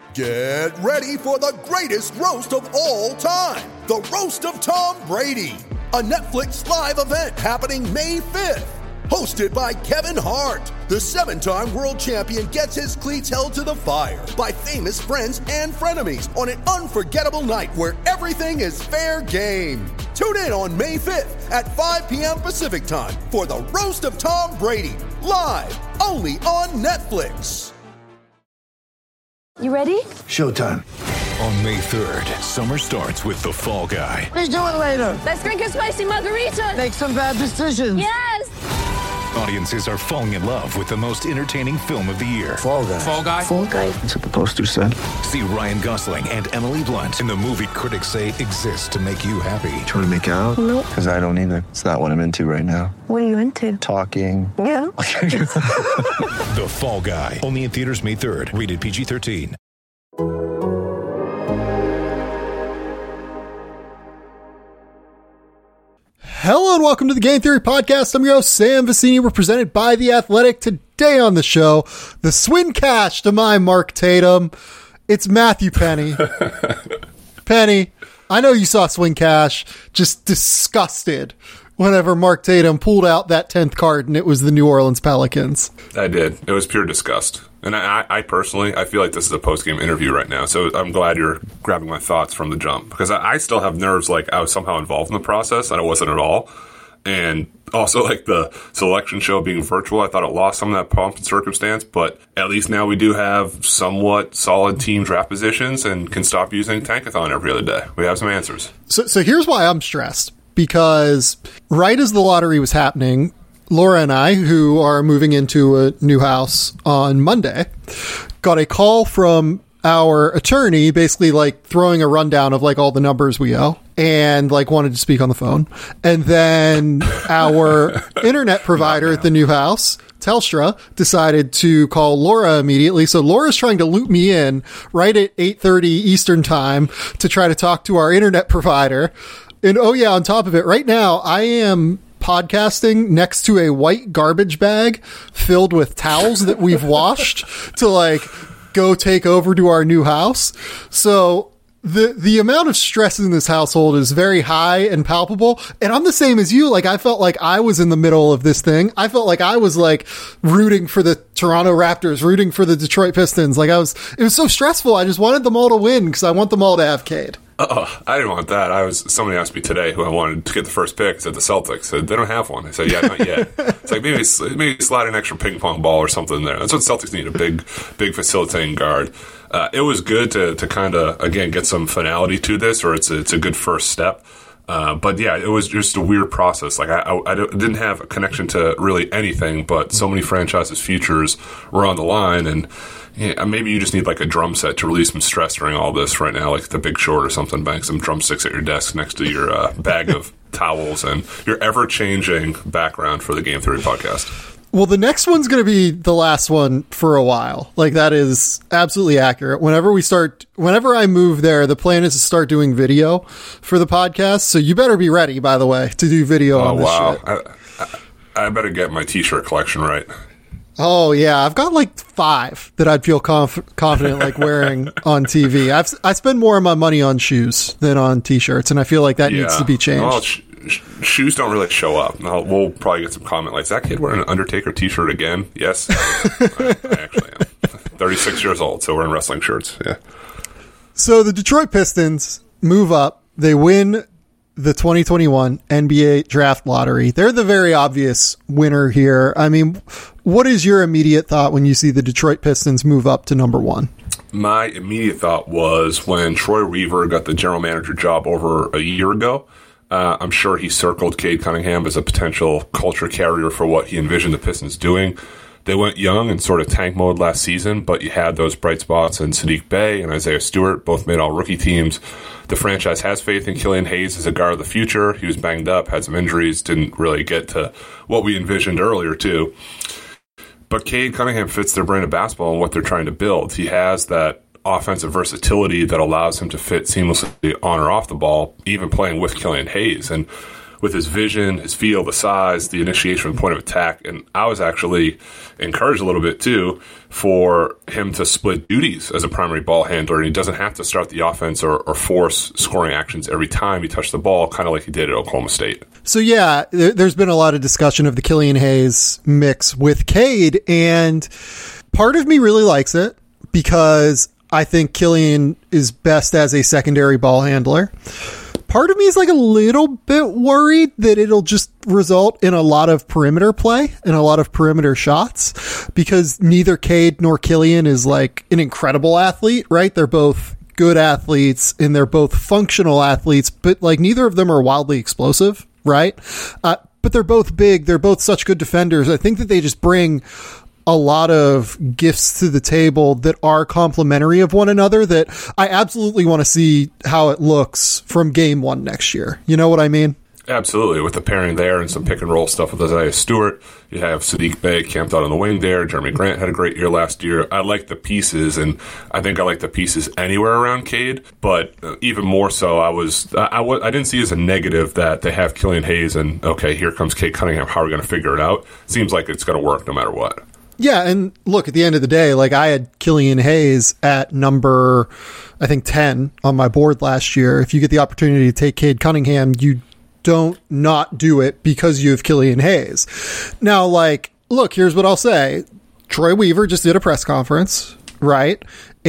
Get ready for the greatest roast of all time, the Roast of Tom Brady, a Netflix live event happening May 5th. Hosted by Kevin Hart, the 7-time world champion gets his cleats held to the fire by famous friends and frenemies on an unforgettable night where everything is fair game. Tune in on May 5th at 5 p.m. Pacific time for the Roast of Tom Brady, live only on Netflix. You ready? Showtime. On May 3rd, summer starts with The Fall Guy. Let's do it later. Let's drink a spicy margarita. Make some bad decisions. Yes! Audiences are falling in love with the most entertaining film of the year. Fall Guy. Fall Guy? Fall guy. That's what the poster said. See Ryan Gosling and Emily Blunt in the movie critics say exists to make you happy. Trying to make it out? Nope. Because I don't either. It's not what I'm into right now. What are you into? Talking. Yeah. The Fall Guy. Only in theaters May 3rd. Rated PG-13. Hello and welcome to the Game Theory Podcast. I'm your host, Sam Vecini. We're presented by The Athletic. Today on the show, the Swin Cash to my Mark Tatum. It's Matthew Penny. Penny, I know you saw Swin Cash, just disgusted whenever Mark Tatum pulled out that 10th card and it was the New Orleans Pelicans. I did. It was pure disgust. And I personally, I feel like this is a post-game interview right now, so I'm glad you're grabbing my thoughts from the jump, because I still have nerves like I was somehow involved in the process, and I wasn't at all. And also, like, the selection show being virtual, I thought it lost some of that pomp and circumstance, but at least now we do have somewhat solid team draft positions and can stop using Tankathon every other day. We have some answers. So here's why I'm stressed, because right as the lottery was happening, Laura and I, who are moving into a new house on Monday, got a call from our attorney, basically like throwing a rundown of like all the numbers we owe, and like wanted to speak on the phone. And then our internet provider at the new house, Telstra, decided to call Laura immediately. So Laura's trying to loop me in right at 8:30 Eastern time to try to talk to our internet provider. And oh yeah, on top of it, right now I am podcasting next to a white garbage bag filled with towels that we've washed to like go take over to our new house. So the amount of stress in this household is very high and palpable. And I'm the same as you. Like, I felt like I was in the middle of this thing. I felt like I was like rooting for the Toronto Raptors, rooting for the Detroit Pistons. Like it was so stressful. I just wanted them all to win because I want them all to have Cade. I didn't want that. Somebody asked me today who I wanted to get the first pick. I said the Celtics. I said, they don't have one. I said, yeah, not yet. It's like maybe slide an extra ping pong ball or something there. That's what the Celtics need, a big facilitating guard. It was good to kind of, again, get some finality to this, or it's a good first step. But yeah, it was just a weird process. Like I didn't have a connection to really anything, but so many franchises' futures were on the line, and yeah, maybe you just need like a drum set to release some stress during all this right now, like The Big Short or something. Bang some drumsticks at your desk next to your bag of towels and your ever-changing background for the Game Theory Podcast. Well, the next one's going to be the last one for a while. Like, that is absolutely accurate. Whenever I move there, the plan is to start doing video for the podcast. So you better be ready, by the way, to do video on this shit. I better get my t-shirt collection right. Oh, yeah. I've got like 5 that I'd feel confident like wearing on TV. I spend more of my money on shoes than on t-shirts, and I feel like that needs to be changed. Well, shoes don't really show up. We'll probably get some comment like, is that kid wearing an Undertaker t-shirt again? Yes. I actually am. 36 years old, so we're in wrestling shirts. Yeah. So the Detroit Pistons move up. They win the 2021 NBA draft lottery. They're the very obvious winner here. I mean, what is your immediate thought when you see the Detroit Pistons move up to number 1? My immediate thought was when Troy Weaver got the general manager job over a year ago, I'm sure he circled Cade Cunningham as a potential culture carrier for what he envisioned the Pistons doing. They went young and sort of tank mode last season, but you had those bright spots in Sadiq Bey and Isaiah Stewart, both made all-rookie teams. The franchise has faith in Killian Hayes as a guard of the future. He was banged up, had some injuries, didn't really get to what we envisioned earlier, too. But Cade Cunningham fits their brand of basketball and what they're trying to build. He has that offensive versatility that allows him to fit seamlessly on or off the ball, even playing with Killian Hayes. And with his vision, his feel, the size, the initiation from the point of attack. And I was actually encouraged a little bit, too, for him to split duties as a primary ball handler. And he doesn't have to start the offense or force scoring actions every time he touched the ball, kind of like he did at Oklahoma State. So, yeah, there's been a lot of discussion of the Killian Hayes mix with Cade. And part of me really likes it because I think Killian is best as a secondary ball handler. Part of me is like a little bit worried that it'll just result in a lot of perimeter play and a lot of perimeter shots because neither Cade nor Killian is like an incredible athlete, right? They're both good athletes and they're both functional athletes, but like neither of them are wildly explosive, right? But they're both big. They're both such good defenders. I think that they just bring a lot of gifts to the table that are complementary of one another that I absolutely want to see how it looks from game one next year. You know what I mean? Absolutely. With the pairing there and some pick and roll stuff with Isaiah Stewart, you have Sadiq Bey camped out on the wing there. Jeremy Grant had a great year last year. I like the pieces, and I think I like the pieces anywhere around Cade, but even more so, I didn't see as a negative that they have Killian Hayes and, okay, here comes Cade Cunningham. How are we going to figure it out? Seems like it's going to work no matter what. Yeah, and look, at the end of the day, like I had Killian Hayes at number, I think, 10 on my board last year. If you get the opportunity to take Cade Cunningham, you don't not do it because you have Killian Hayes. Now, like, look, here's what I'll say. Troy Weaver just did a press conference, right?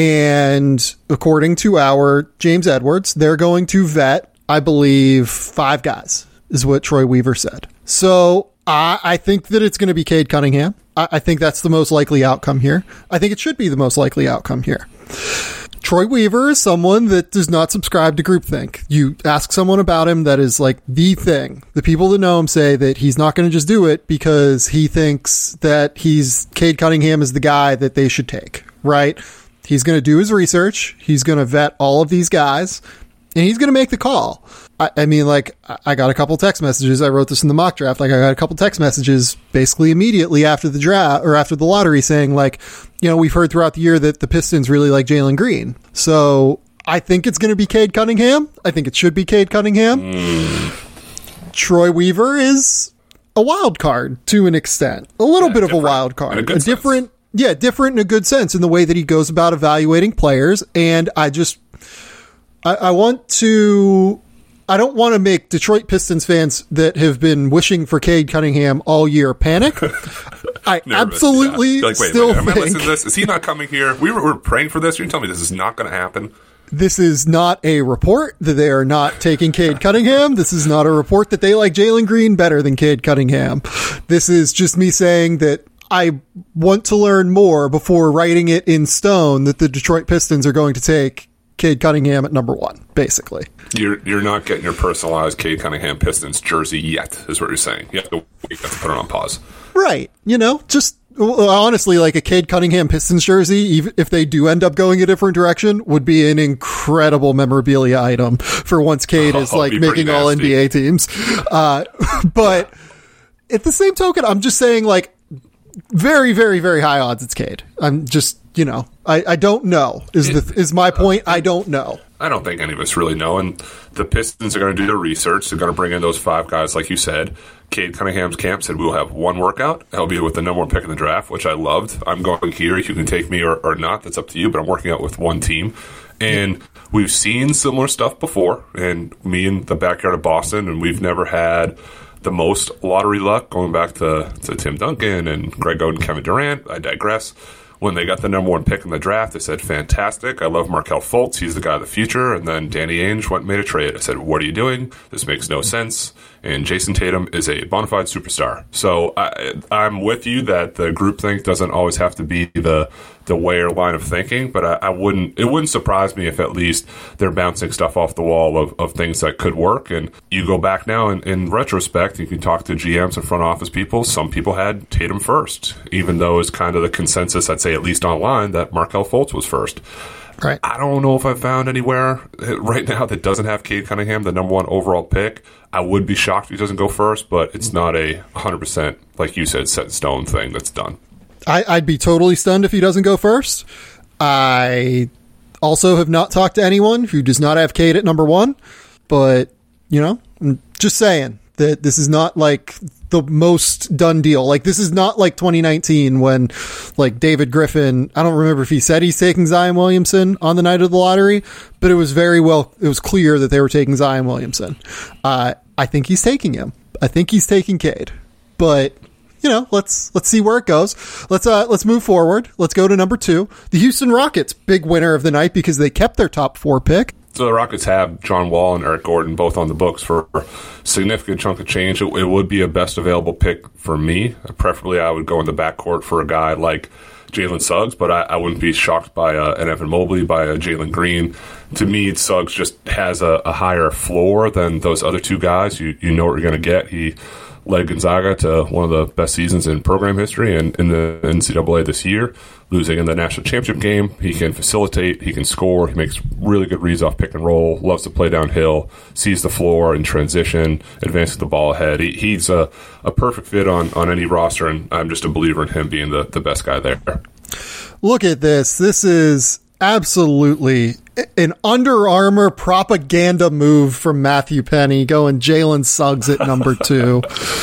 And according to our James Edwards, they're going to vet, I believe, 5 guys, is what Troy Weaver said. So I think that it's going to be Cade Cunningham. I think that's the most likely outcome here. I think it should be the most likely outcome here. Troy Weaver is someone that does not subscribe to groupthink. You ask someone about him that is like the thing. The people that know him say that he's not going to just do it because he thinks that Cade Cunningham is the guy that they should take, right? He's going to do his research. He's going to vet all of these guys, and he's going to make the call. I mean, like, I got a couple text messages. I wrote this in the mock draft. Like, I got a couple text messages basically immediately after the draft or after the lottery saying, like, you know, we've heard throughout the year that the Pistons really like Jalen Green. So I think it's going to be Cade Cunningham. I think it should be Cade Cunningham. Troy Weaver is a wild card to an extent. A little bit of a wild card. Different in a good sense in the way that he goes about evaluating players. And I don't want to make Detroit Pistons fans that have been wishing for Cade Cunningham all year panic. I absolutely wait, still am I think... listening to this? Is he not coming here? We were praying for this. You're telling me this is not going to happen? This is not a report that they are not taking Cade Cunningham. This is not a report that they like Jalen Green better than Cade Cunningham. This is just me saying that I want to learn more before writing it in stone that the Detroit Pistons are going to take Cade Cunningham at number 1, basically. You're not getting your personalized Cade Cunningham Pistons jersey yet, is what you're saying. You have to put it on pause. Right. You know, just honestly, like a Cade Cunningham Pistons jersey, even if they do end up going a different direction, would be an incredible memorabilia item for once Cade is like making all NBA teams. But at the same token, I'm just saying, like, very, very, very high odds it's Cade. I'm just, you know, I don't know is my point. I don't know. I don't think any of us really know. And the Pistons are going to do their research. They're going to bring in those 5 guys, like you said. Cade Cunningham's camp said we'll have 1 workout. That'll be with the number 1 pick in the draft, which I loved. I'm going here. You can take me or not. That's up to you. But I'm working out with one team. And we've seen similar stuff before. And me in the backyard of Boston, and we've never had the most lottery luck going back to Tim Duncan and Greg Oden, Kevin Durant. I digress. When they got the number 1 pick in the draft, they said, fantastic. I love Markelle Fultz. He's the guy of the future. And then Danny Ainge went and made a trade. I said, what are you doing? This makes no sense. And Jason Tatum is a bona fide superstar. So I'm with you that the groupthink doesn't always have to be the way or line of thinking, but it wouldn't surprise me if at least they're bouncing stuff off the wall of things that could work. And you go back now in retrospect, you can talk to GMs and front office people. Some people had Tatum first, even though it's kind of the consensus, I'd say at least online, that Markelle Fultz was first. Right. I don't know if I've found anywhere right now that doesn't have Cade Cunningham, the number 1 overall pick. I would be shocked if he doesn't go first, but it's not a 100%, like you said, set in stone thing that's done. I'd be totally stunned if he doesn't go first. I also have not talked to anyone who does not have Cade at number 1, but, you know, I'm just saying, that this is not like the most done deal. Like, this is not like 2019 when, like, David Griffin, I don't remember if he said he's taking Zion Williamson on the night of the lottery, but it was it was clear that they were taking Zion Williamson. I think he's taking him. I think he's taking Cade. But, you know, let's see where it goes. Let's move forward. Let's go to number 2. The Houston Rockets, big winner of the night because they kept their top 4 pick. So the Rockets have John Wall and Eric Gordon both on the books for a significant chunk of change. It would be a best available pick for me. Preferably, I would go in the backcourt for a guy like Jalen Suggs, but I wouldn't be shocked by an Evan Mobley, by a Jalen Green. To me, Suggs just has a higher floor than those other two guys. You know what you're going to get. He led Gonzaga to one of the best seasons in program history and in the NCAA this year, losing in the national championship game. He can facilitate, he can score, he makes really good reads off pick and roll, loves to play downhill, sees the floor in transition, advances the ball ahead. He's a perfect fit on any roster, and I'm just a believer in him being the best guy there. Look at this. This is absolutely an Under Armour propaganda move from Matthew Penny, going Jalen Suggs at number 2.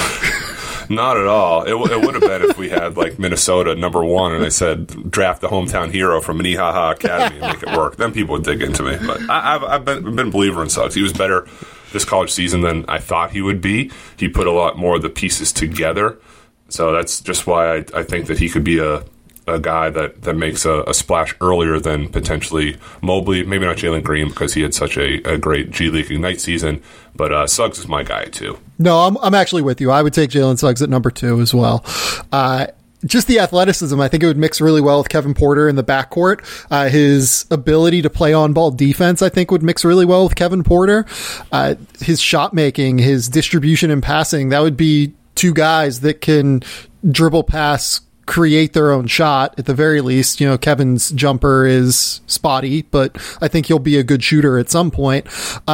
Not at all. It would have been if we had like Minnesota number 1 and I said draft the hometown hero from Minnehaha Academy and make it work. Then people would dig into me. But I've been a believer in Suggs. He was better this college season than I thought he would be. He put a lot more of the pieces together. So that's just why I think that he could be a guy that makes a splash earlier than potentially Mobley. Maybe not Jalen Green because he had such a great G League Ignite season, but Suggs is my guy too. No, I'm actually with you. I would take Jalen Suggs at number 2 as well. Just the athleticism, I think it would mix really well with Kevin Porter in the backcourt. His ability to play on-ball defense, I think, would mix really well with Kevin Porter. His shot making, his distribution and passing, that would be two guys that can dribble, pass, create their own shot at the very least. You know, Kevin's jumper is spotty, but I think he'll be a good shooter at some point.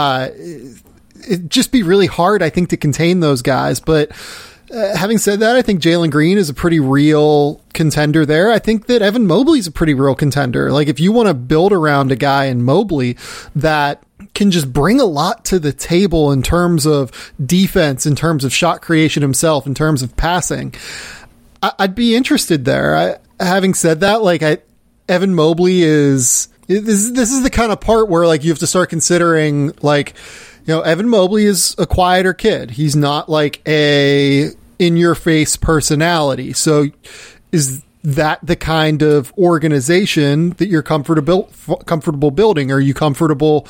It'd just be really hard, I think, to contain those guys. But having said that, I think Jalen Green is a pretty real contender there. I think that Evan Mobley's a pretty real contender. Like, if you want to build around a guy in Mobley that can just bring a lot to the table in terms of defense, in terms of shot creation himself, in terms of passing, I'd be interested there. Having said that, like, Evan Mobley is this is the kind of part where, like, you have to start considering, like, you know, Evan Mobley is a quieter kid. He's not like a in-your-face personality. So is that the kind of organization that you're comfortable building? Are you comfortable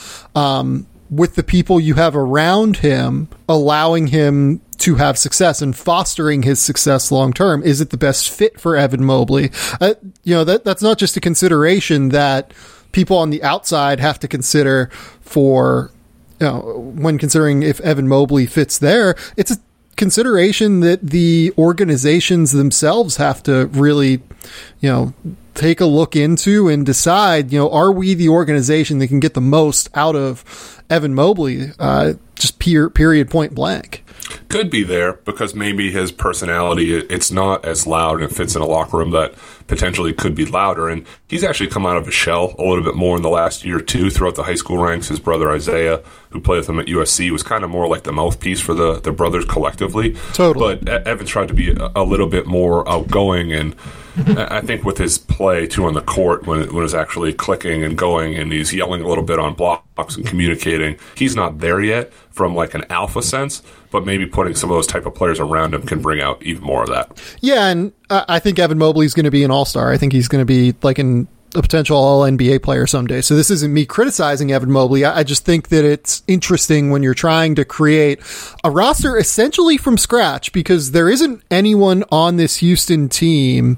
with the people you have around him, allowing him to have success and fostering his success long term? Is it the best fit for Evan Mobley? You know, that's not just a consideration that people on the outside have to consider for, you know, when considering if Evan Mobley fits there. It's a consideration that the organizations themselves have to really, you know, take a look into and decide, you know, are we the organization that can get the most out of Evan Mobley? Just period, point blank. Could be there because maybe his personality, it's not as loud and fits in a locker room that potentially could be louder. And he's actually come out of his shell a little bit more in the last year or two throughout the high school ranks. His brother Isaiah, who played with him at USC, was kind of more like the mouthpiece for the brothers collectively. Totally. But Evan's tried to be a little bit more outgoing, and I think with his play too on the court, when it's actually clicking and going and he's yelling a little bit on blocks and communicating, he's not there yet from like an alpha sense, but maybe putting some of those type of players around him can bring out even more of that. Yeah, and I think Evan Mobley's going to be an all-star. I think he's going to be like a potential all-NBA player someday. So this isn't me criticizing Evan Mobley. I just think that it's interesting when you're trying to create a roster essentially from scratch, because there isn't anyone on this Houston team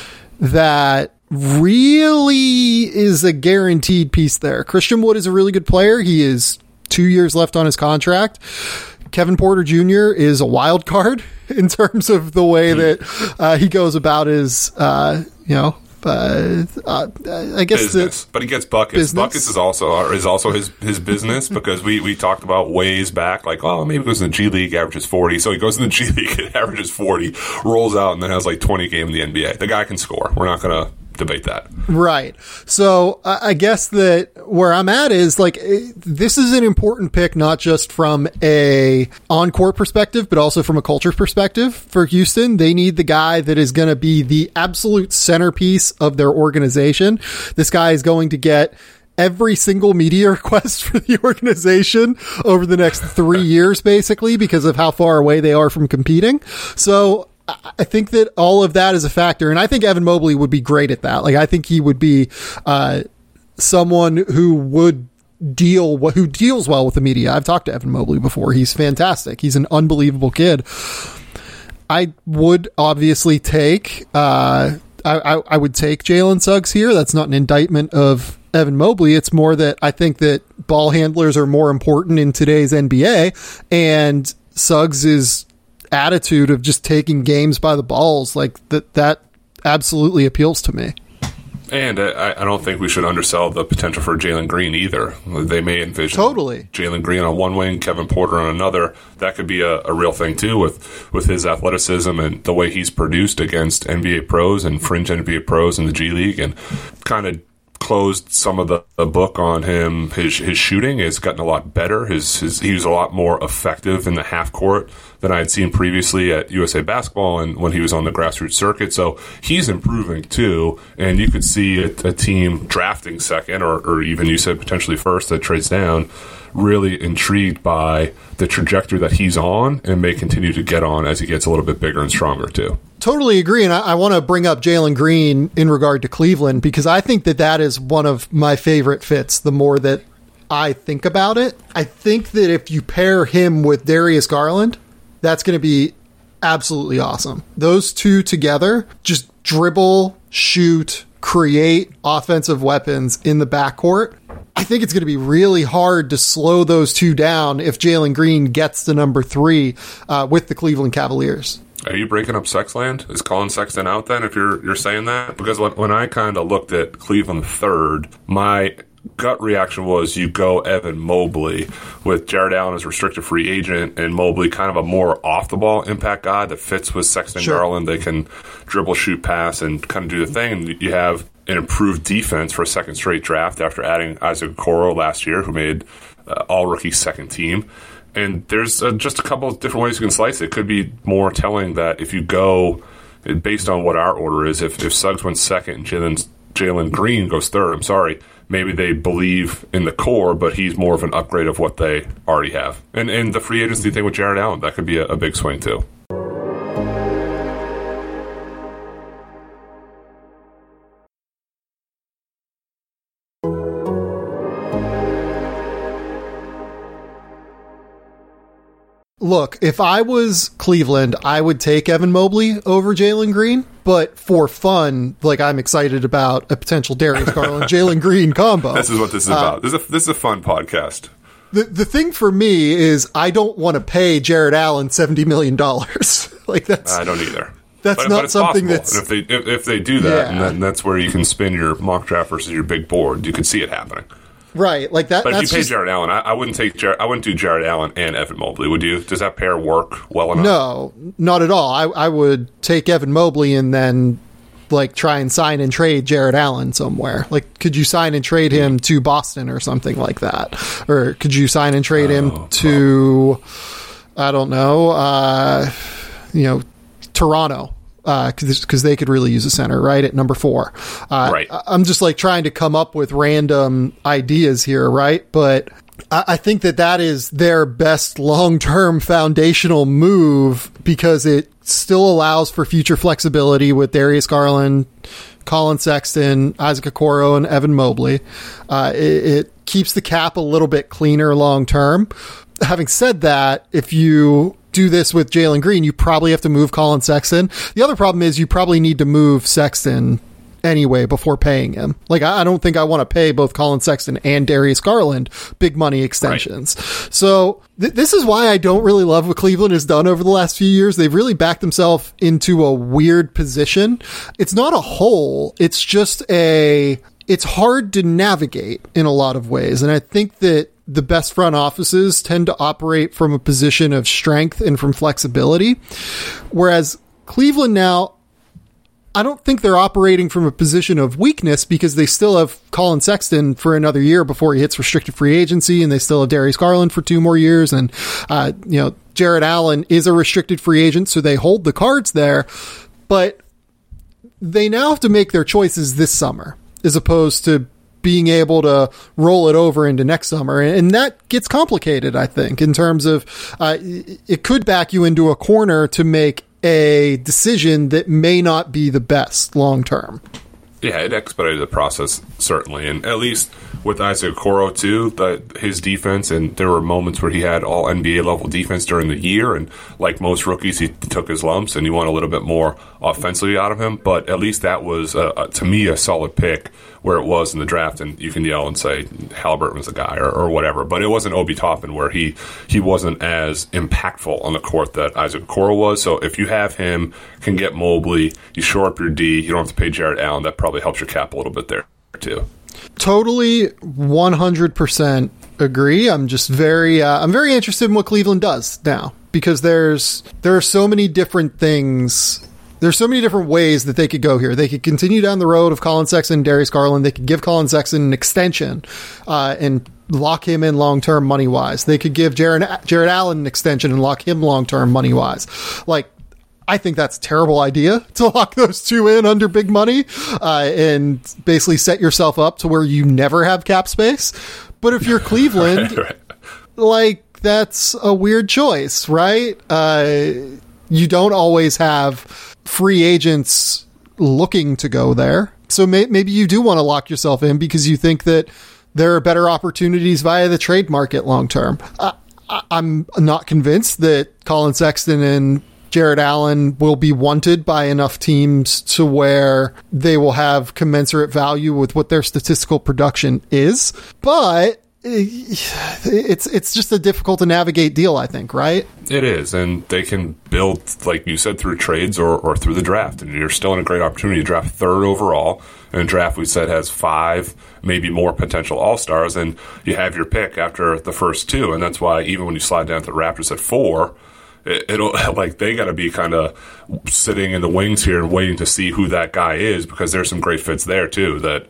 that really is a guaranteed piece there. Christian Wood is a really good player. He is 2 years left on his contract. Kevin Porter Jr. is a wild card in terms of the way that he goes about his, I guess business. But he gets buckets. Business. Buckets is also his business, because we talked about ways back, like, oh, maybe he goes in the G League, averages 40. So he goes in the G League and averages 40, rolls out, and then has like 20 games in the NBA. The guy can score. We're not going to debate that. Right. So I guess that where I'm at is like, this is an important pick, not just from a on-court perspective, but also from a culture perspective for Houston. They need the guy that is going to be the absolute centerpiece of their organization. This guy is going to get every single media request for the organization over the next 3 years, basically, because of how far away they are from competing. So I think that all of that is a factor, and I think Evan Mobley would be great at that. Like, I think he would be someone who deals well with the media. I've talked to Evan Mobley before. He's fantastic. He's an unbelievable kid. I would obviously take I would take Jalen Suggs here. That's not an indictment of Evan Mobley. It's more that I think that ball handlers are more important in today's NBA, and Suggs' attitude of just taking games by the balls, like that absolutely appeals to me. And I don't think we should undersell the potential for Jalen Green either. They may envision Jalen Green on one wing, Kevin Porter on another. That could be a real thing too with his athleticism and the way he's produced against NBA pros and fringe NBA pros in the G League, and kind of closed some of the book on him. His shooting has gotten a lot better. He was a lot more effective in the half court than I had seen previously at USA Basketball and when he was on the grassroots circuit. So he's improving too, and you could see a team drafting second or even, you said, potentially first that trades down, really intrigued by the trajectory that he's on and may continue to get on as he gets a little bit bigger and stronger too. Totally agree, and I want to bring up Jalen Green in regard to Cleveland, because I think that is one of my favorite fits the more that I think about it. I think that if you pair him with Darius Garland, that's going to be absolutely awesome. Those two together just dribble, shoot, create offensive weapons in the backcourt. I think it's going to be really hard to slow those two down if Jalen Green gets to number 3 with the Cleveland Cavaliers. Are you breaking up Sexland? Is Colin Sexton out then, if you're saying that? Because when I kind of looked at Cleveland third, my gut reaction was you go Evan Mobley with Jared Allen as restricted free agent and Mobley kind of a more off-the-ball impact guy that fits with Sexton Garland. They can dribble, shoot, pass, and kind of do the thing. And you have an improved defense for a second straight draft after adding Isaac Okoro last year, who made all-rookie second team. And there's just a couple of different ways you can slice it. It could be more telling that if you go, based on what our order is, if Suggs went second and Jalen Green goes third, maybe they believe in the core, but he's more of an upgrade of what they already have. And the free agency thing with Jared Allen, that could be a big swing too. Look, if I was Cleveland, I would take Evan Mobley over Jalen Green. But for fun, like, I'm excited about a potential Darius Garland, Jalen Green combo. This is what this is about. This is a fun podcast. The thing for me is I don't want to pay Jared Allen $70 million. Like, I don't either. That's not something possible. That's... And if they do that, and then that's where you can spin your mock draft versus your big board. You can see it happening. Right, like that. But if you pay Jared Allen, I wouldn't do Jared Allen and Evan Mobley, would you? Does that pair work well enough? No, not at all. I would take Evan Mobley and then like try and sign and trade Jared Allen somewhere. Like, could you sign and trade him to Boston or something like that? Or could you sign and trade him to, I don't know, Toronto? Because they could really use a center, right, at number 4. Right. I'm just like trying to come up with random ideas here, right? But I think that is their best long-term foundational move because it still allows for future flexibility with Darius Garland, Colin Sexton, Isaac Okoro, and Evan Mobley. It keeps the cap a little bit cleaner long-term. Having said that, if you do this with Jalen Green, you probably have to move Colin Sexton. The other problem is you probably need to move Sexton anyway before paying him. Like, I don't think I want to pay both Colin Sexton and Darius Garland big money extensions. Right. So this is why I don't really love what Cleveland has done over the last few years. They've really backed themselves into a weird position. It's not a hole. It's just it's hard to navigate in a lot of ways. And I think that the best front offices tend to operate from a position of strength and from flexibility. Whereas Cleveland now, I don't think they're operating from a position of weakness because they still have Colin Sexton for another year before he hits restricted free agency, and they still have Darius Garland for 2 more years. And, Jared Allen is a restricted free agent, so they hold the cards there. But they now have to make their choices this summer as opposed to being able to roll it over into next summer. And that gets complicated, I think, in terms of it could back you into a corner to make a decision that may not be the best long term. Yeah, it expedited the process, certainly. And at least with Isaac Okoro, too, his defense, and there were moments where he had all NBA level defense during the year. And like most rookies, he took his lumps and you want a little bit more offensively out of him. But at least that was, to me, a solid pick where it was in the draft. And you can yell and say Halliburton was the guy or whatever. But it wasn't Obi Toppin where he wasn't as impactful on the court that Isaac Okoro was. So if you have him, can get Mobley, you shore up your D, you don't have to pay Jared Allen, that probably helps your cap a little bit there, too. Totally 100% agree. I'm just very interested in what Cleveland does now because there are so many different things. There's so many different ways that they could go here. They could continue down the road of Colin Sexton and Darius Garland. They could give Colin Sexton an extension and lock him in long-term money-wise. They could give Jared Allen an extension and lock him long-term money-wise. Like, I think that's a terrible idea to lock those two in under big money and basically set yourself up to where you never have cap space. But if you're Cleveland, right. Like, that's a weird choice, right? You don't always have free agents looking to go there. So maybe you do want to lock yourself in because you think that there are better opportunities via the trade market long term. I'm not convinced that Colin Sexton and Jared Allen will be wanted by enough teams to where they will have commensurate value with what their statistical production is. But it's just a difficult to navigate deal, I think, right? It is, and they can build, like you said, through trades or through the draft. And you're still in a great opportunity to draft 3rd overall. And a draft, we said, has 5, maybe more potential all-stars. And you have your pick after the first 2. And that's why even when you slide down to the Raptors at 4, it'll like they got to be kind of sitting in the wings here and waiting to see who that guy is because there's some great fits there, too, that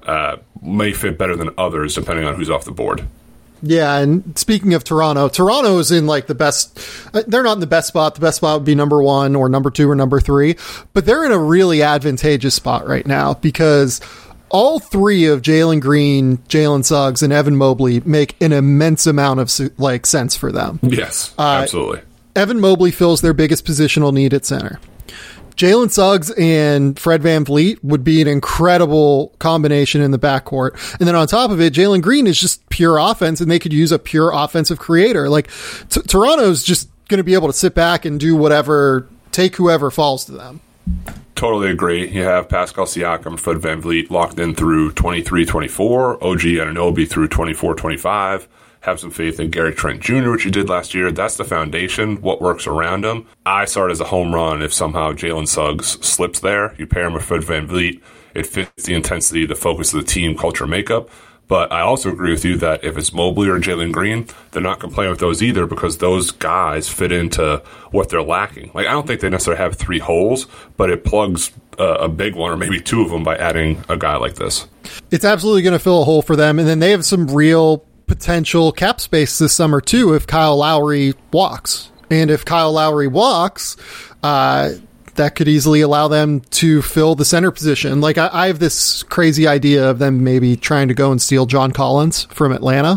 may fit better than others depending on who's off the board. Yeah, and speaking of Toronto is in like the best. They're not in the best spot. The best spot would be number 1 or number 2 or number 3, but they're in a really advantageous spot right now because all 3 of Jalen Green, Jalen Suggs, and Evan Mobley make an immense amount of like sense for them. Yes, absolutely. Evan Mobley fills their biggest positional need at center. Jalen Suggs and Fred VanVleet would be an incredible combination in the backcourt. And then on top of it, Jalen Green is just pure offense, and they could use a pure offensive creator. Like, Toronto's just going to be able to sit back and do whatever, take whoever falls to them. Totally agree. You have Pascal Siakam, Fred VanVleet locked in through 23-24, OG Anunoby through 24-25. Have some faith in Gary Trent Jr., which you did last year. That's the foundation, what works around him. I saw it as a home run if somehow Jalen Suggs slips there. You pair him with Fred VanVleet. It fits the intensity, the focus of the team, culture, makeup. But I also agree with you that if it's Mobley or Jalen Green, they're not going to play with those either because those guys fit into what they're lacking. Like, I don't think they necessarily have 3 holes, but it plugs a big one or maybe 2 of them by adding a guy like this. It's absolutely going to fill a hole for them. And then they have some real potential cap space this summer too if Kyle Lowry walks. And if Kyle Lowry walks, that could easily allow them to fill the center position. Like, I have this crazy idea of them maybe trying to go and steal John Collins from Atlanta.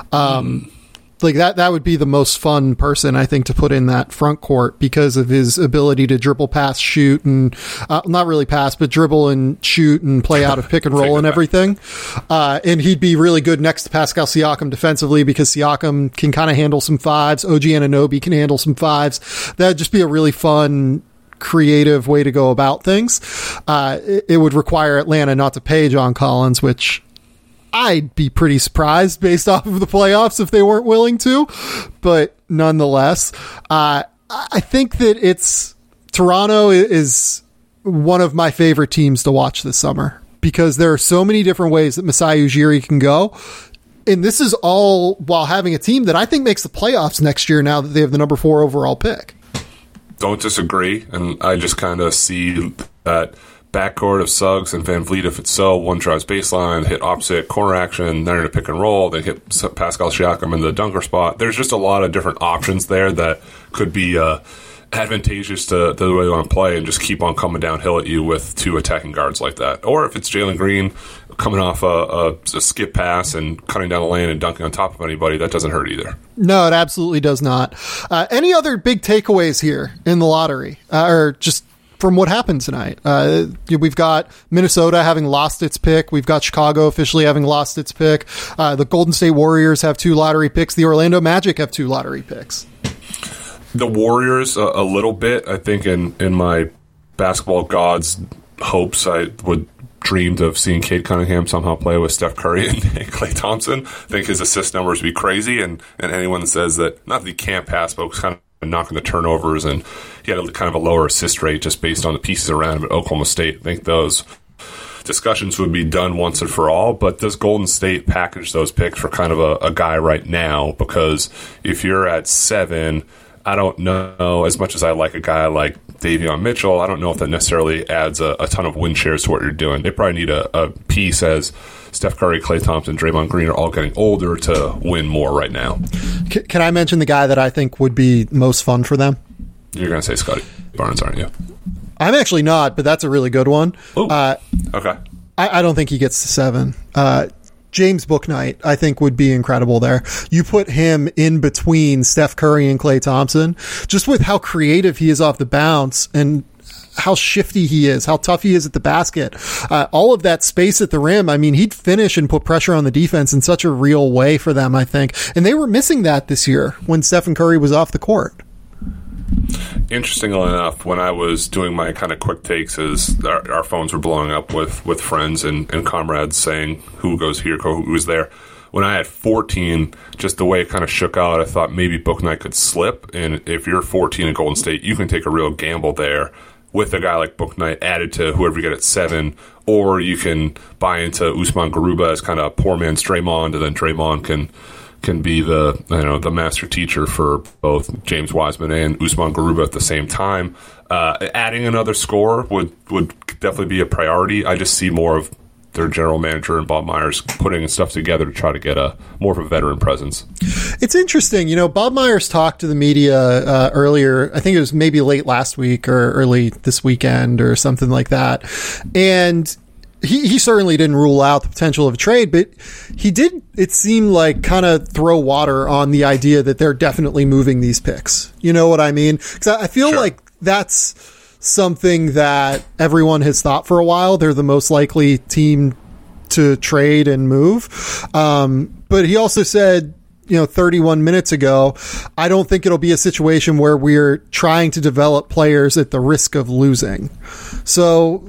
Like, that would be the most fun person, I think, to put in that front court because of his ability to dribble, pass, shoot, and not really pass, but dribble and shoot and play out of pick and roll and everything. And he'd be really good next to Pascal Siakam defensively because Siakam can kind of handle some 5s. OG Anunoby can handle some 5s. That'd just be a really fun, creative way to go about things. It would require Atlanta not to pay John Collins, which I'd be pretty surprised based off of the playoffs if they weren't willing to, but nonetheless, I think that Toronto is one of my favorite teams to watch this summer because there are so many different ways that Masai Ujiri can go. And this is all while having a team that I think makes the playoffs next year now that they have the number 4 overall pick. Don't disagree, and I just kind of see that backcourt of Suggs and Van Vliet if it's so. One drives baseline, hit opposite corner action, then in a pick and roll, they hit Pascal Siakam in the dunker spot. There's just a lot of different options there that could be advantageous to the way you want to play and just keep on coming downhill at you with 2 attacking guards like that. Or if it's Jalen Green coming off a skip pass and cutting down the lane and dunking on top of anybody, that doesn't hurt either. No, it absolutely does not. Any other big takeaways here in the lottery, or just from what happened tonight? We've got Minnesota having lost its pick. We've got Chicago officially having lost its pick. The Golden State Warriors have 2 lottery picks. The Orlando Magic have 2 lottery picks. The Warriors, a little bit. I think in my basketball gods' hopes, I would dreamed of seeing Cade Cunningham somehow play with Steph Curry and Klay Thompson. I think his assist numbers would be crazy, and anyone that says that, not that he can't pass, but was kind of knocking the turnovers, and he had kind of a lower assist rate just based on the pieces around him at Oklahoma State. I think those discussions would be done once and for all, but does Golden State package those picks for kind of a guy right now? Because if you're at 7, I don't know, as much as I like a guy like Davion Mitchell, I don't know if that necessarily adds a ton of win shares to what you're doing. They probably need a piece as Steph Curry, Klay Thompson, Draymond Green are all getting older to win more right now. Can I mention the guy that I think would be most fun for them? You're going to say Scotty Barnes, aren't you? I'm actually not, but that's a really good one. Okay. I don't think he gets to 7. James Bouknight, I think, would be incredible there. You put him in between Steph Curry and Klay Thompson, just with how creative he is off the bounce and how shifty he is, how tough he is at the basket. All of that space at the rim, I mean, he'd finish and put pressure on the defense in such a real way for them, I think. And they were missing that this year when Stephen Curry was off the court. Interestingly enough, when I was doing my kind of quick takes, as our phones were blowing up with friends and comrades saying who goes here, who was there. When I had 14, just the way it kind of shook out, I thought maybe Bouknight could slip. And if you're 14 at Golden State, you can take a real gamble there with a guy like Bouknight added to whoever you get at 7, or you can buy into Usman Garuba as kind of a poor man's Draymond, and then Draymond can be the master teacher for both James Wiseman and Usman Garuba at the same time. Adding another scorer would definitely be a priority. I just see more of their general manager and Bob Myers putting stuff together to try to get more of a veteran presence. It's interesting. Bob Myers talked to the media earlier. I think it was maybe late last week or early this weekend or something like that. And he certainly didn't rule out the potential of a trade, but he did, it seemed like, kind of throw water on the idea that they're definitely moving these picks. You know what I mean? Because I feel like that's something that everyone has thought for a while. They're the most likely team to trade and move. But he also said, 31 minutes ago, I don't think it'll be a situation where we're trying to develop players at the risk of losing. So,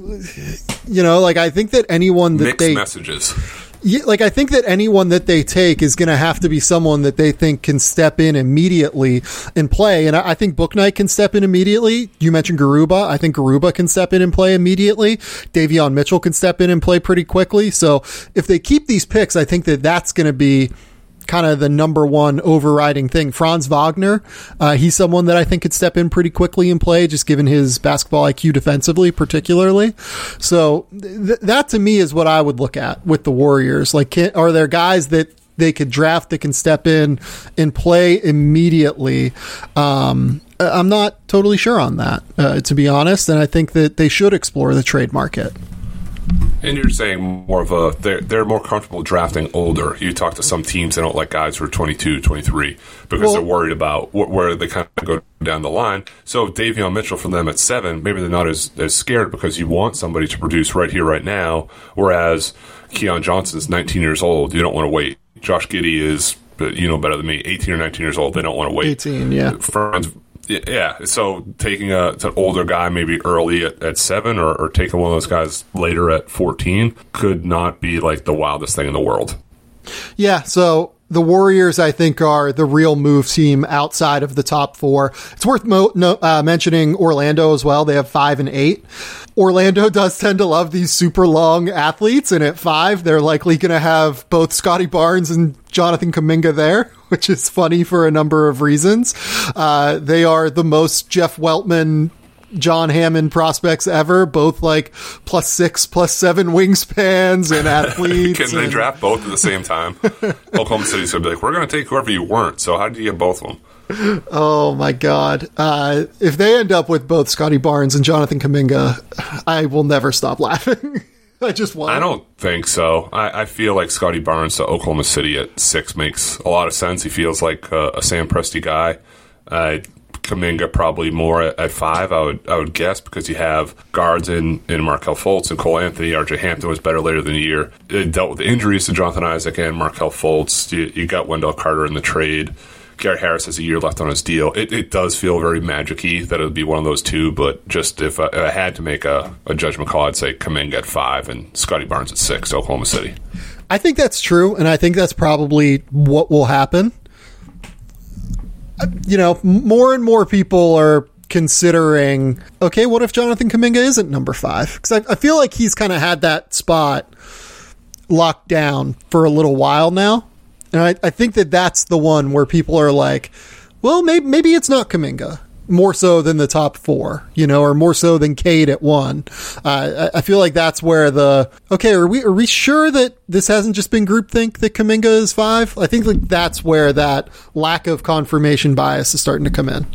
I think that anyone that mixed messages. Yeah, I think that anyone that they take is going to have to be someone that they think can step in immediately and play. And I think Bouknight can step in immediately. You mentioned Garuba. I think Garuba can step in and play immediately. Davion Mitchell can step in and play pretty quickly. So if they keep these picks, I think that that's going to be kind of the number one overriding thing. Franz Wagner, he's someone that I think could step in pretty quickly and play, just given his basketball IQ defensively, particularly. So that to me is what I would look at with the Warriors. Are there guys that they could draft that can step in and play immediately? I'm not totally sure on that, to be honest. And I think that they should explore the trade market. And you're saying more of they're more comfortable drafting older. You talk to some teams, they don't like guys who are 22, 23 because they're worried about where they kind of go down the line. So Davion Mitchell for them at 7, maybe they're not as scared because you want somebody to produce right here, right now, whereas Keon Johnson's 19 years old. You don't want to wait. Josh Giddey is, better than me, 18 or 19 years old. They don't want to wait. 18, yeah. Yeah, so taking an older guy maybe early at 7 or taking one of those guys later at 14 could not be the wildest thing in the world. Yeah, so the Warriors, I think, are the real move team outside of the top 4. It's worth mentioning Orlando as well. They have 5 and 8. Orlando does tend to love these super long athletes, and at 5, they're likely going to have both Scotty Barnes and Jonathan Kuminga there, which is funny for a number of reasons. They are the most Jeff Weltman John Hammond prospects ever, both like +6, +7 wingspans and athletes. Can they draft both at the same time? Oklahoma City's going to be like, we're going to take whoever you weren't. So how did you get both of them? Oh my God. If they end up with both Scotty Barnes and Jonathan Kuminga, I will never stop laughing. I don't think so. I feel like Scotty Barnes to Oklahoma City at 6 makes a lot of sense. He feels like a Sam Presti guy. Kuminga probably more at 5, I would guess, because you have guards in Markelle Fultz and Cole Anthony. RJ Hampton was better later in the year. It dealt with injuries to Jonathan Isaac and Markelle Fultz. You got Wendell Carter in the trade. Gary Harris has a year left on his deal. It does feel very magic-y that it would be one of those two, but just if I had to make a judgment call, I'd say Kuminga at 5 and Scotty Barnes at 6, Oklahoma City. I think that's true, and I think that's probably what will happen. More and more people are considering, okay, what if Jonathan Kuminga isn't number 5? Because I feel like he's kind of had that spot locked down for a little while now. And I think that's the one where people are like, well, maybe it's not Kuminga, more so than the top 4, or more so than Cade at 1. I feel like that's where are we sure that this hasn't just been groupthink that Kuminga is 5? I think that's where that lack of confirmation bias is starting to come in.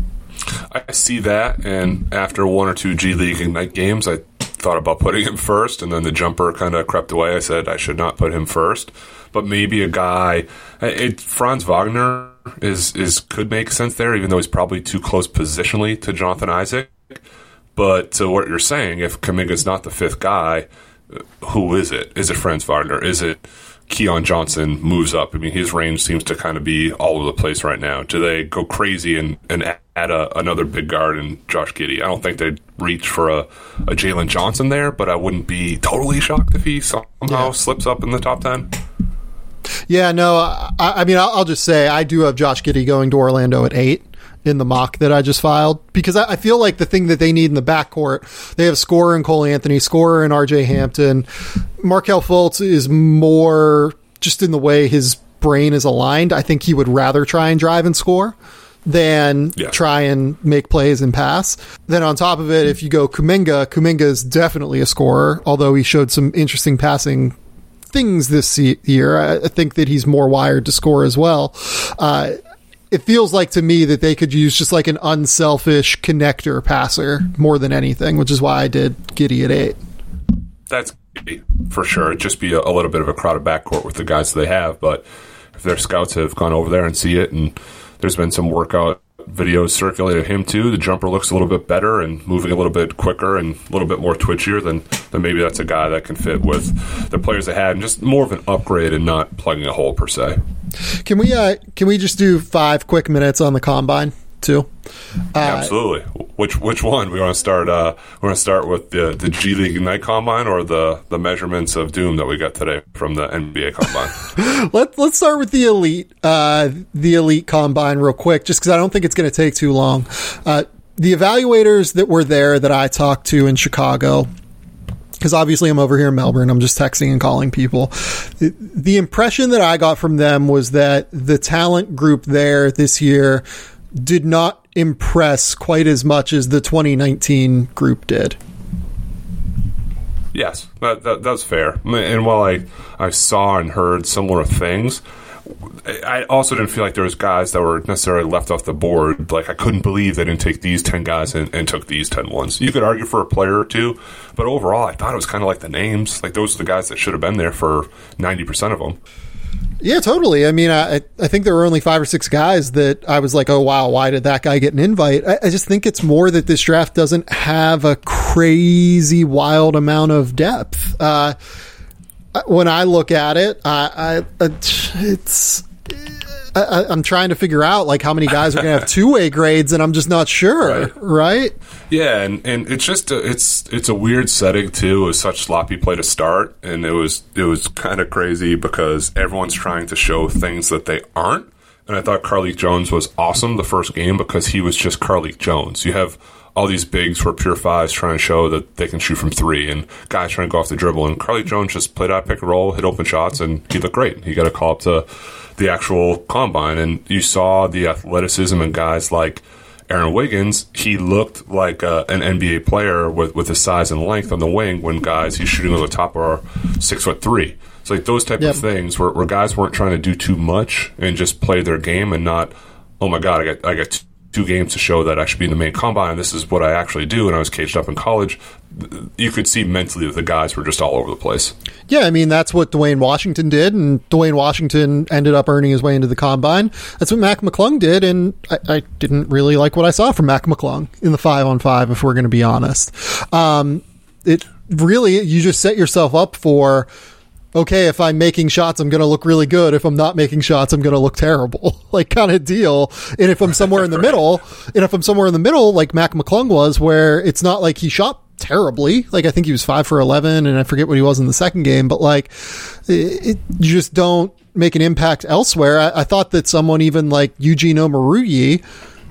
I see that, and after 1 or 2 G League Ignite games, I thought about putting him first, and then the jumper kind of crept away. I said I should not put him first. But maybe a guy, Franz Wagner could make sense there, even though he's probably too close positionally to Jonathan Isaac. But to what you're saying, if Kuminga's not the 5th guy, who is it? Is it Franz Wagner? Is it Keon Johnson moves up? I mean, his range seems to kind of be all over the place right now. Do they go crazy and add another big guard in Josh Giddey? I don't think they'd reach for a Jalen Johnson there, but I wouldn't be totally shocked if he somehow slips up in the top 10. Yeah, no, I mean, I'll just say I do have Josh Giddey going to Orlando at 8 in the mock that I just filed, because I feel like the thing that they need in the backcourt, they have scorer in Cole Anthony, scorer in RJ Hampton. Markelle Fultz is more just in the way his brain is aligned. I think he would rather try and drive and score than try and make plays and pass. Then on top of it, if you go Kuminga is definitely a scorer, although he showed some interesting passing things this year. I think that he's more wired to score as well. It feels like to me that they could use just like an unselfish connector passer more than anything, which is why I did Giddey at 8. That's for sure. It'd just be a little bit of a crowded backcourt with the guys they have, but if their scouts have gone over there and see it, and there's been some workout videos circulated of him too, the jumper looks a little bit better and moving a little bit quicker and a little bit more twitchier, then maybe that's a guy that can fit with the players they had, and just more of an upgrade and not plugging a hole per se. Can we just do 5 quick minutes on the combine too? Absolutely. Which one? We want to start. We're going to start with the G League Ignite Combine or the measurements of doom that we got today from the NBA Combine. Let's start with the elite Combine real quick, just because I don't think it's going to take too long. The evaluators that were there that I talked to in Chicago, because obviously I'm over here in Melbourne, I'm just texting and calling people. The impression that I got from them was that the talent group there this year did not impress quite as much as the 2019 group did. Yes, that's fair. And while I saw and heard similar things, I also didn't feel like there was guys that were necessarily left off the board. Like, I couldn't believe they didn't take these 10 guys and took these 10 ones. You could argue for a player or two, but overall, I thought it was kind of like the names. Like, those are the guys that should have been there for 90% of them. Yeah, totally. I mean, I think there were only 5 or 6 guys that I was like, oh, wow, why did that guy get an invite? I just think it's more that this draft doesn't have a crazy, wild amount of depth. When I look at it, I'm trying to figure out like how many guys are going to have 2A grades, and I'm just not sure, right? Yeah, and it's just it's a weird setting too. It was such sloppy play to start, and it was kind of crazy because everyone's trying to show things that they aren't. And I thought Carlik Jones was awesome the first game because he was just Carlik Jones. You have all these bigs who are pure fives trying to show that they can shoot from 3, and guys trying to go off the dribble. And Carlik Jones just played out pick and roll, hit open shots, and he looked great. He got a call up to the actual combine, and you saw the athleticism in guys like Aaron Wiggins, he looked like an NBA player with his size and length on the wing when he's shooting over the top are 6'3". So like those type of things where guys weren't trying to do too much and just play their game and not, oh my God, I got 2 games to show that I should be in the main combine, and this is what I actually do, and I was caged up in college. You could see mentally that the guys were just all over the place. Yeah, I mean, that's what Dwayne Washington did, and Dwayne Washington ended up earning his way into the combine. That's what Mac McClung did, and I didn't really like what I saw from Mac McClung in the 5-on-5, if we're going to be honest. It really, you just set yourself up for, okay, if I'm making shots, I'm going to look really good. If I'm not making shots, I'm going to look terrible, like kind of deal. And if I'm somewhere in the middle, like Mac McClung was, where it's not like he shot terribly. Like I think he was 5 for 11, and I forget what he was in the second game, but like you just don't make an impact elsewhere. I thought that someone even like Eugene Omoruyi,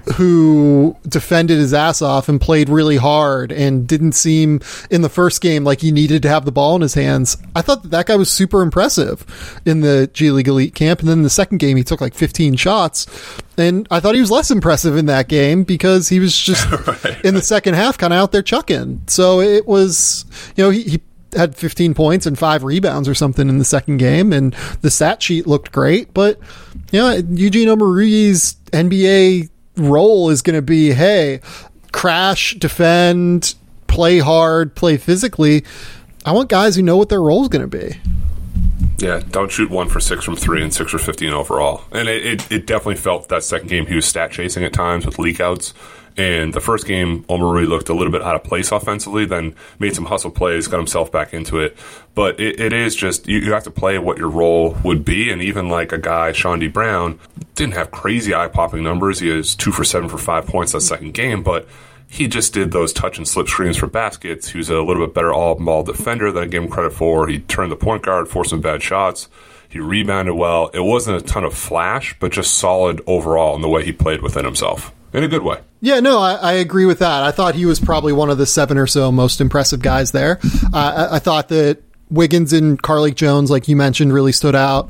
who defended his ass off and played really hard and didn't seem in the first game like he needed to have the ball in his hands. I thought that guy was super impressive in the G League Elite camp. And then in the second game, he took like 15 shots. And I thought he was less impressive in that game because he was just in the second half kind of out there chucking. So it was, he had 15 points and 5 rebounds or something in the second game, and the stat sheet looked great. But, Eugene Omoruyi's NBA role is going to be, hey, crash, defend, play hard, play physically. I want guys who know what their role is going to be. Yeah, don't shoot 1 for 6 from 3 and 6 for 15 overall. And it definitely felt that second game he was stat chasing at times with leakouts. And the first game, Omoruyi looked a little bit out of place offensively, then made some hustle plays, got himself back into it. But it is just, you have to play what your role would be. And even like a guy, Sean D. Brown, didn't have crazy eye-popping numbers. He was 2 for 7 for 5 points that second game, but he just did those touch and slip screens for baskets. He was a little bit better all-ball defender than I gave him credit for. He turned the point guard, forced some bad shots. He rebounded well. It wasn't a ton of flash, but just solid overall in the way he played within himself. In a good way. Yeah, no, I agree with that. I thought he was probably one of the 7 or so most impressive guys there. I thought that Wiggins and Carlik Jones, like you mentioned, really stood out.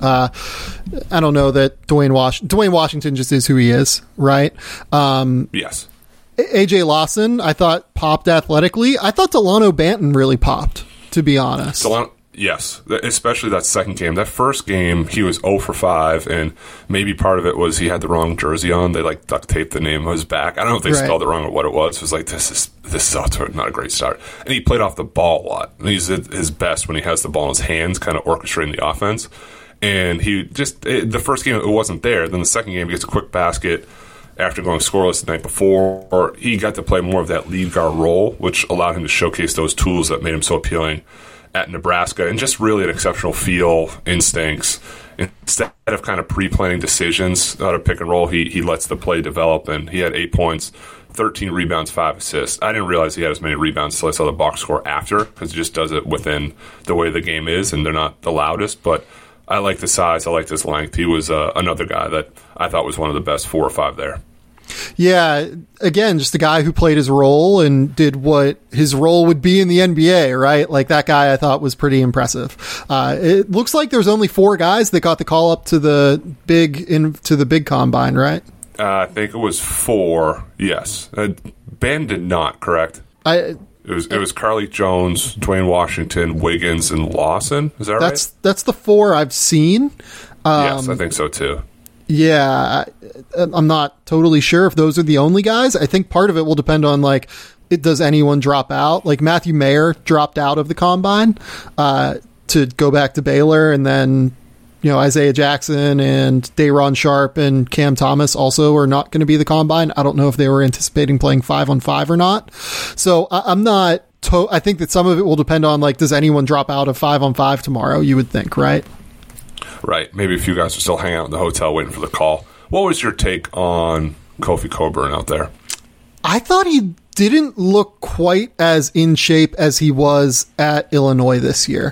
I don't know that Dwayne Washington just is who he is, right? Yes. AJ Lawson, I thought, popped athletically. I thought Delano Banton really popped, to be honest. Yes, especially that second game. That first game, he was 0 for 5, and maybe part of it was he had the wrong jersey on. They like duct taped the name on his back. I don't know if they spelled it wrong or what it was. It was like, this is also not a great start. And he played off the ball a lot. And he's at his best when he has the ball in his hands, kind of orchestrating the offense. And he just, the first game, it wasn't there. Then the second game, he gets a quick basket after going scoreless the night before. Or he got to play more of that lead guard role, which allowed him to showcase those tools that made him so appealing at Nebraska, and just really an exceptional feel, instincts. Instead of kind of pre-planning decisions out of pick and roll, he lets the play develop, and he had 8 points, 13 rebounds, 5 assists. I didn't realize he had as many rebounds until I saw the box score after, because he just does it within the way the game is, and they're not the loudest, but I like the size, I like his length. He was another guy that I thought was one of the best 4 or 5 there. Yeah, again, just a guy who played his role and did what his role would be in the NBA, right? Like that guy I thought was pretty impressive. It looks like there's only 4 guys that got the call up to the big combine, right? I think it was 4, yes. Ben did not, correct? It was Carlik Jones, Dwayne Washington, Wiggins, and Lawson. Is that right? That's the 4 I've seen. Yes, I think so too. Yeah, I'm not totally sure if those are the only guys. I think part of it will depend on, like, does anyone drop out? Like, Matthew Mayer dropped out of the combine to go back to Baylor, and then, Isaiah Jackson and Day'Ron Sharp and Cam Thomas also are not going to be the combine. I don't know if they were anticipating playing 5-on-5 or not. So I'm not... I think that some of it will depend on, like, does anyone drop out of 5-on-5 tomorrow, you would think, right? Right. Maybe a few guys are still hanging out in the hotel waiting for the call. What was your take on Kofi Cockburn out there? I thought he didn't look quite as in shape as he was at Illinois this year.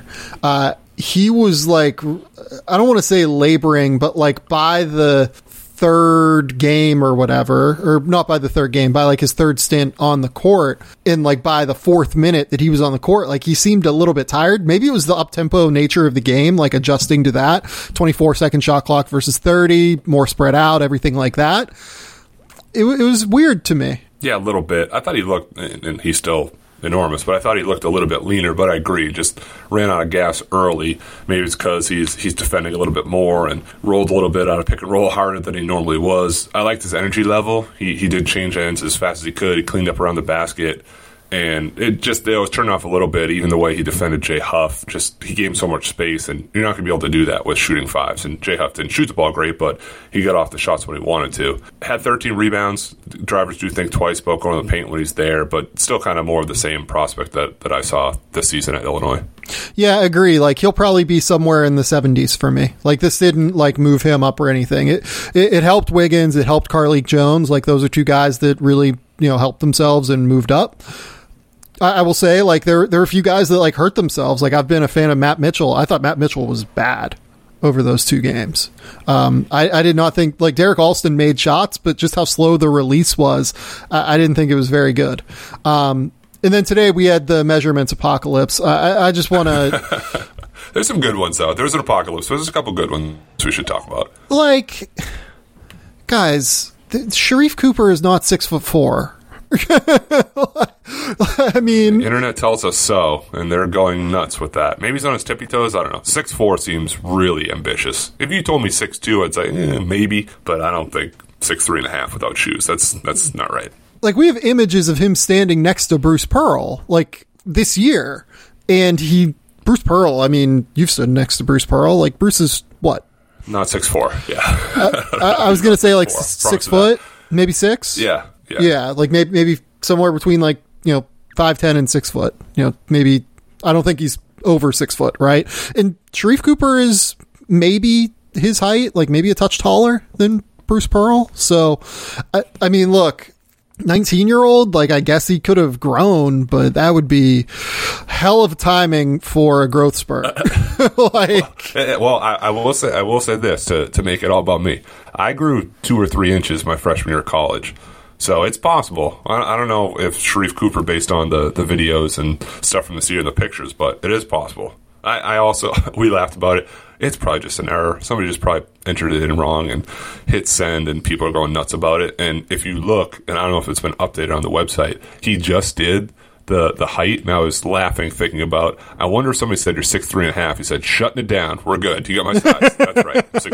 He was like, I don't want to say laboring, but like by the third game or whatever, or not by the third game, by like his third stint on the court, and like by the 4th minute that he was on the court, like he seemed a little bit tired. Maybe it was the up-tempo nature of the game, like adjusting to that 24-second shot clock versus 30, more spread out, everything like that. it was weird to me. Yeah, a little bit. I thought he looked, and he's still enormous, but I thought he looked a little bit leaner, but I agree, just ran out of gas early. Maybe it's because he's defending a little bit more and rolled a little bit out of pick and roll harder than he normally was. I liked his energy level. He did change ends as fast as he could. He cleaned up around the basket. And it was turned off a little bit, even the way he defended Jay Huff. Just, he gave him so much space, and you're not going to be able to do that with shooting fives. And Jay Huff didn't shoot the ball great, but he got off the shots when he wanted to. Had 13 rebounds. Drivers do think twice about going to the paint when he's there, but still kind of more of the same prospect that I saw this season at Illinois. Yeah, I agree. Like, he'll probably be somewhere in the 70s for me. Like, this didn't, like, move him up or anything. It helped Wiggins. It helped Carlik Jones. Like, those are two guys that really, helped themselves and moved up. I will say, like, there are a few guys that, like, hurt themselves. Like, I've been a fan of Matt Mitchell. I thought Matt Mitchell was bad over those two games. I did not think, like, Derek Alston made shots, but just how slow the release was, I didn't think it was very good. And then today we had the measurements apocalypse. I just want to... There's some good ones, though. There's an apocalypse. There's a couple good ones we should talk about. Like, guys, Sharif Cooper is not 6'4". I mean, the internet tells us so, and they're going nuts with that. Maybe he's on his tippy toes. I don't know. 6'4" seems really ambitious. If you told me 6'2", I'd say maybe, but I don't think 6'3.5" without shoes. That's not right. Like, we have images of him standing next to Bruce Pearl, like, this year, and Bruce Pearl. I mean, you've stood next to Bruce Pearl. Like, Bruce is what? Not 6'4". Yeah, I was gonna say like 6 foot, maybe 6. Yeah, like maybe somewhere between, like, 5'10" and 6 foot. Maybe, I don't think he's over 6 foot, right? And Sharif Cooper is maybe his height, like maybe a touch taller than Bruce Pearl. So, I mean, look, 19-year-old, like, I guess he could have grown, but that would be hell of timing for a growth spurt. Well, I will say this to make it all about me. I grew 2 or 3 inches my freshman year of college. So it's possible. I don't know if Sharif Cooper, based on the videos and stuff from this year and the pictures, but it is possible. I also, we laughed about it. It's probably just an error. Somebody just probably entered it in wrong and hit send, and people are going nuts about it. And if you look, and I don't know if it's been updated on the website, he just did the height, and I was laughing, thinking about, I wonder if somebody said you're 6'3.5". He said, shutting it down. We're good. You got my size. That's right. I'm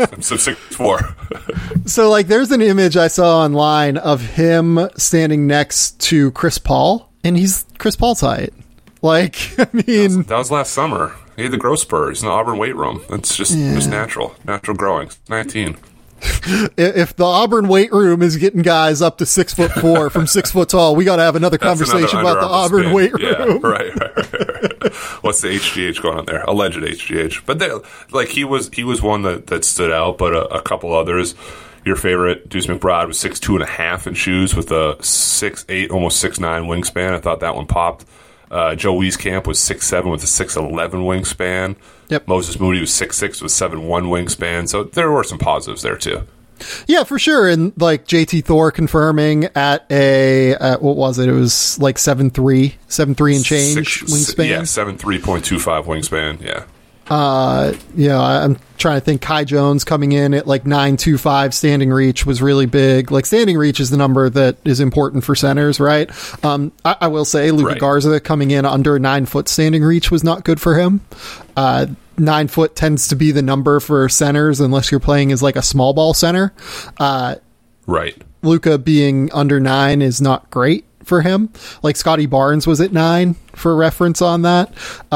6'4". So, like, there's an image I saw online of him standing next to Chris Paul, and he's Chris Paul's height. Like, I mean... That was last summer. He had the growth spurs in the Auburn weight room. It's just natural growing. 19. If the Auburn weight room is getting guys up to 6'4" from 6 foot tall, we got to have another conversation about the Auburn weight room. Yeah, right. What's the HGH going on there? Alleged HGH. But he was one that stood out, but a couple others. Your favorite, Deuce McBride, was 6'2.5" in shoes with a 6'8", almost 6'9" wingspan. I thought that one popped. Joe Wieskamp was 6'7" with a 6'11" wingspan. Yep. Moses Moody was 6'6" with 7'1" wingspan. So there were some positives there too. Yeah, for sure. And like JT Thor confirming at what was it? It was like 7'3" and change wingspan. Yeah, 7'3.25" wingspan. Yeah. I'm trying to think. Kai Jones coming in at like 9.25 standing reach was really big. Like, standing reach is the number that is important for centers, right? I will say Luka Garza coming in under 9 foot standing reach was not good for him. 9 foot tends to be the number for centers unless you're playing as like a small ball center. Right. Luka being under 9 is not great for him. Like, Scotty Barnes was at 9 for reference on that.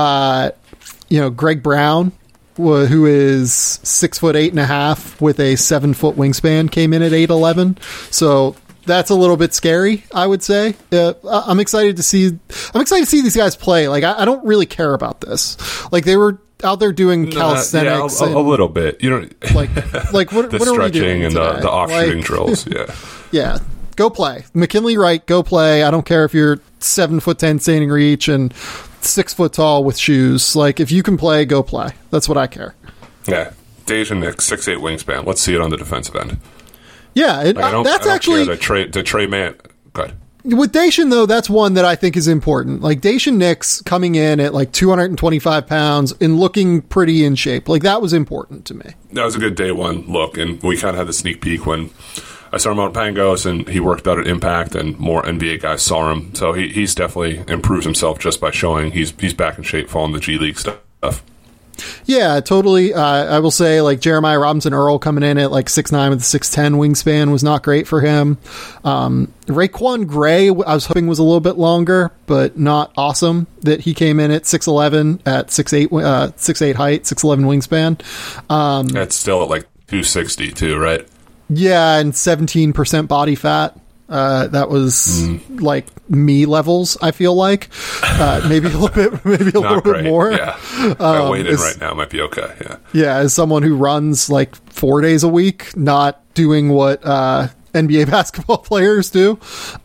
Greg Brown, who is 6'8.5" with a 7 foot wingspan, came in at 8'11". So that's a little bit scary, I would say. I'm excited to see these guys play. Like, I don't really care about this. Like, they were out there doing calisthenics, a little bit. Like what the are we doing stretching and the off shooting drills. Yeah, yeah. Go play, McKinley Wright. Go play. I don't care if you're 7'10" standing reach and 6 foot tall with shoes. Like, if you can play, go play. That's what I care. Yeah, Dejan Nix, 6'8" wingspan. Let's see it on the defensive end. Yeah, I don't actually care the Trey Man. Go ahead. With Dacian, though, that's one that I think is important. Like, Dacian Nix coming in at like 225 pounds and looking pretty in shape. Like, that was important to me. That was a good day one look, and we kind of had the sneak peek when I saw him out at Pangos, and he worked out at Impact, and more NBA guys saw him. So he's definitely improved himself just by showing he's back in shape following the G League stuff. Yeah, totally. I will say, like, Jeremiah Robinson Earl coming in at like 6'9" with a 6'10" wingspan was not great for him. Raekwon Gray, I was hoping was a little bit longer, but not awesome that he came in at 6'11" at 6'8" height, 6'11" wingspan. That's still at like 260 too, right? Yeah, and 17% body fat. That was like me levels, I feel like. Maybe a little bit more. Yeah. I weighed in right now, might be okay. Yeah. Yeah, as someone who runs like 4 days a week, not doing what NBA basketball players do.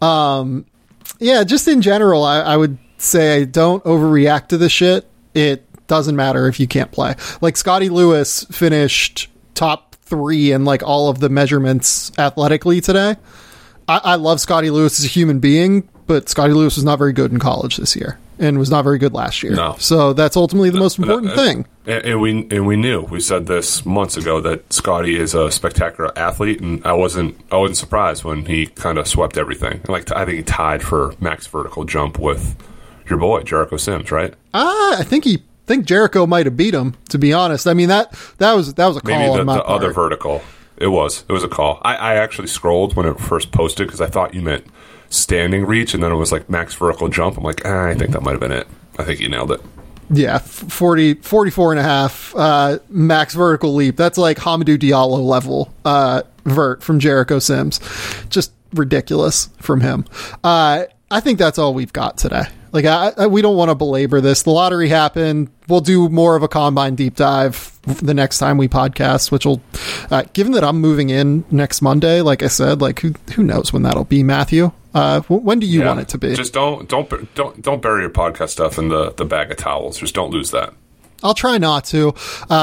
Yeah, just in general, I would say don't overreact to this shit. It doesn't matter if you can't play. Like, Scotty Lewis finished top 3 in like all of the measurements athletically today. I love Scotty Lewis as a human being, but Scotty Lewis was not very good in college this year and was not very good last year. No. So that's ultimately the most important thing. And we knew. We said this months ago that Scotty is a spectacular athlete, and I wasn't surprised when he kind of swept everything. Like, I think he tied for max vertical jump with your boy Jericho Sims, right? I think Jericho might have beat him, to be honest. I mean, that was a call maybe on my the part. other vertical. It was a call. I actually scrolled when it first posted because I thought you meant standing reach, and then it was like max vertical jump. I'm like, I think that might have been it. I think you nailed it. Yeah, 44 and a half max vertical leap. That's like Hamidou Diallo level vert from Jericho Sims. Just ridiculous from him. I think that's all we've got today. Like, we don't want to belabor this. The lottery happened. We'll do more of a combine deep dive the next time we podcast, which will, given that I'm moving in next Monday, like I said, like who knows when that'll be, Matthew? When do you want it to be? Just don't bury your podcast stuff in the bag of towels. Just don't lose that. I'll try not to.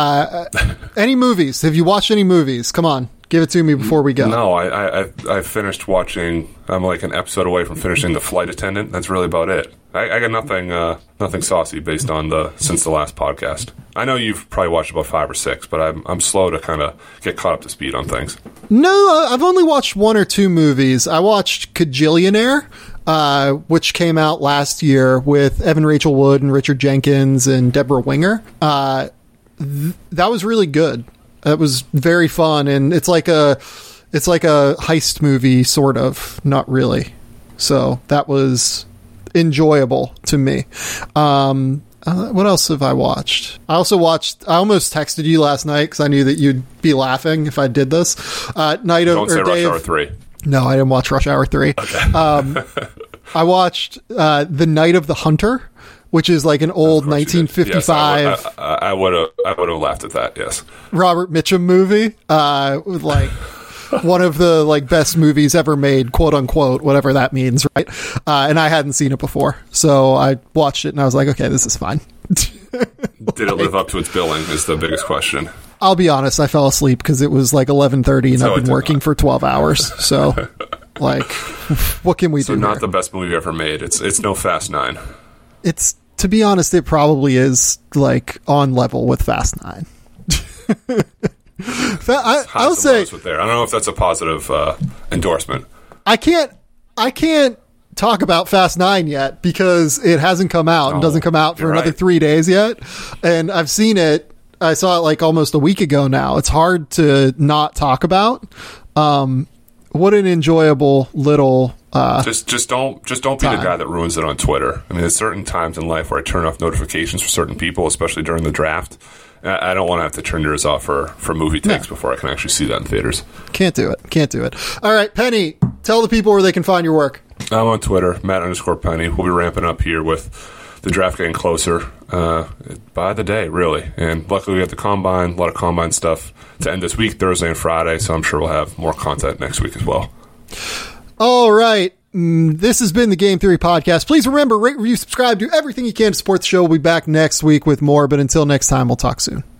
Any movies? Have you watched any movies? Come on. Give it to me before we go. No, I finished watching. I'm like an episode away from finishing The Flight Attendant. That's really about it. I got nothing saucy based on since the last podcast. I know you've probably watched about 5 or 6, but I'm slow to kind of get caught up to speed on things. No, I've only watched 1 or 2 movies. I watched Kajillionaire, which came out last year with Evan Rachel Wood and Richard Jenkins and Deborah Winger. That was really good. It was very fun, and it's like a heist movie, sort of, not really. So that was enjoyable to me. What else have I watched? I almost texted you last night because I knew that you'd be laughing if I did this. Don't say Rush Hour 3. No, I didn't watch Rush Hour 3. Okay. I watched The Night of the Hunter, which is like an old 1955. Yes, I would have laughed at that. Yes, Robert Mitchum movie, with like one of the like best movies ever made, quote unquote, whatever that means, right? And I hadn't seen it before, so I watched it and I was like, okay, this is fine. Did it live up to its billing? Is the biggest question. I'll be honest, I fell asleep because it was like 11:30 and I've been working for 12 hours. So, like, what can we do? So not here? The best movie ever made. It's no Fast 9. It's, to be honest, it probably is like on level with Fast 9. I'll say, I don't know if that's a positive endorsement. I can't talk about Fast 9 yet because it hasn't come out and doesn't come out for another 3 days yet. And I've seen it. I saw it like almost a week ago now. It's hard to not talk about. What an enjoyable little just don't be the guy that ruins it on Twitter. I mean, there's certain times in life where I turn off notifications for certain people, especially during the draft. I don't want to have to turn yours off for movie takes before I can actually see that in theaters. Can't do it. All right, Penny, tell the people where they can find your work. I'm on Twitter, Matt_Penny. We'll be ramping up here with the draft getting closer by the day, really. And luckily we have the Combine, a lot of Combine stuff to end this week, Thursday and Friday, so I'm sure we'll have more content next week as well. All right. This has been the Game Theory Podcast. Please remember, rate, review, subscribe, do everything you can to support the show. We'll be back next week with more, but until next time, we'll talk soon.